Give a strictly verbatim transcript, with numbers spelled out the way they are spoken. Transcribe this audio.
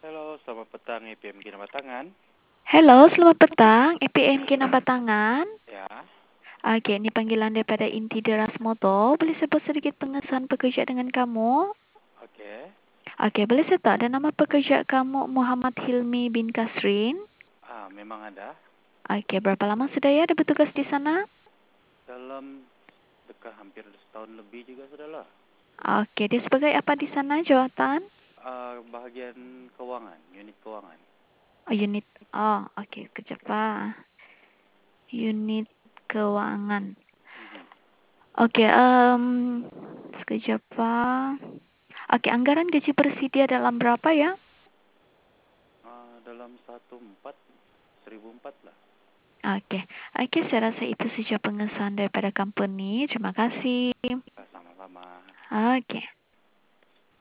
Halo, selamat petang E P M G Nama Tangan. Halo, selamat petang, E P M K Nampak Tangan. Ya, Oke, ini panggilan daripada Inti Deras Moto. Boleh sebut sedikit pengesahan pekerja dengan kamu? oke. Oke, boleh saya tahu ada nama pekerja kamu Muhammad Hilmi bin Kasrin? Ah, memang ada. Oke, berapa lama sudah ya ada bertugas di sana? Dalam dekat hampir setahun lebih juga sudah lah. Oke, dia sebagai apa di sana jawatan? Ah, bahagian keuangan, unit keuangan. Oh, unit. Oh, oke, sekejap Pak. Unit keuangan. Mhm. Oke, em sekejap Pak. Oke, anggaran gaji bersedia dalam berapa ya? Ah, dalam satu empat, seribu empat lah. Oke, oke, saya rasa itu saja pengesahan daripada company. Terima kasih. Ah, sama-sama. Oke.